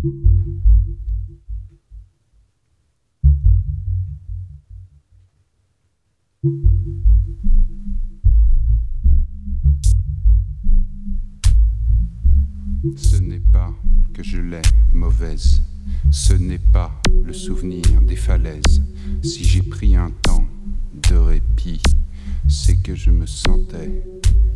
Ce n'est pas que je l'ai mauvaise, ce n'est pas le souvenir des falaises. Si j'ai pris un temps de répit, c'est que je me sentais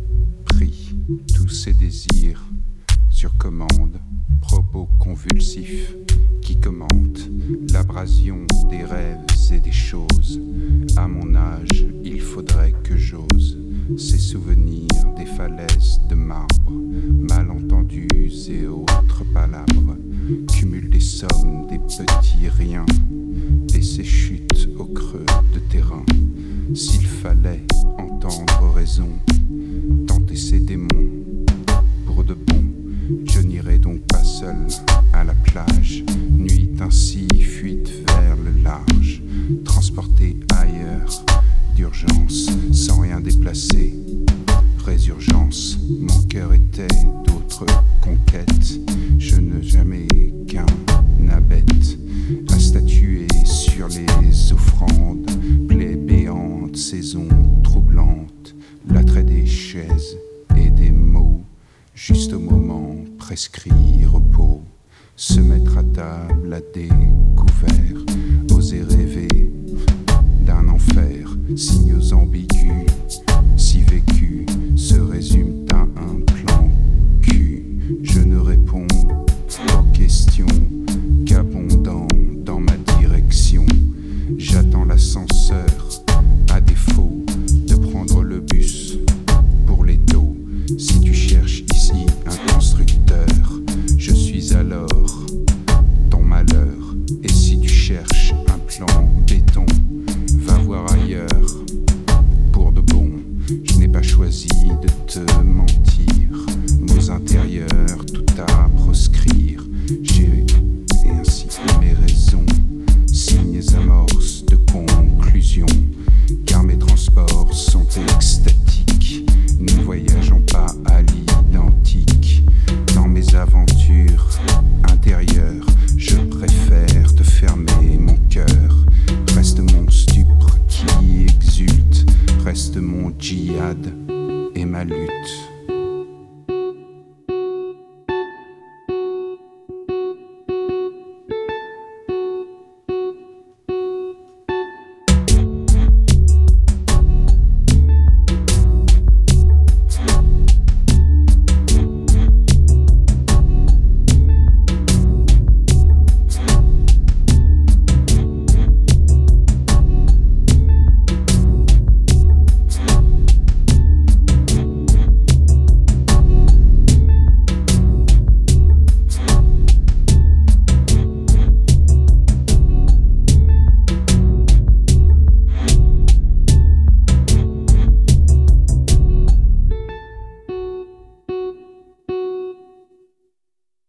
pris. Tous ces désirs sur commande, propos convulsifs qui commentent l'abrasion des rêves et des choses. À mon âge, il faudrait que j'ose ces souvenirs des falaises de marbre, malentendus et autres palabres, cumul des sommes, des petits riens, et ces chutes au creux de terrain. S'il fallait entendre raison, tenter ces démons pour de bon, je n'irai donc pas seul à la plage. Nuit ainsi, fuite vers le large, transporté ailleurs d'urgence, sans rien déplacer. Résurgence, mon cœur était d'autres conquêtes. Je n'ai jamais qu'un abête à statuer sur les offrandes, plaies béantes, saisons troublantes, l'attrait des chaises et des mots, juste au moment prescrit repos, se mettre à table à découvert, oser rêver d'un enfer, signes ambigus, si vécu, se résument à un plan cul. Je ne réponds aux questions qu'abondant dans ma direction. J'attends l'ascenseur, à défaut de prendre le bus pour les taux. Si tu cherches ici un constructeur, je suis alors ton malheur. Et si tu cherches un plan béton, va voir ailleurs pour de bon. Je n'ai pas choisi de te mentir, mots intérieurs, tout à proscrire. J'ai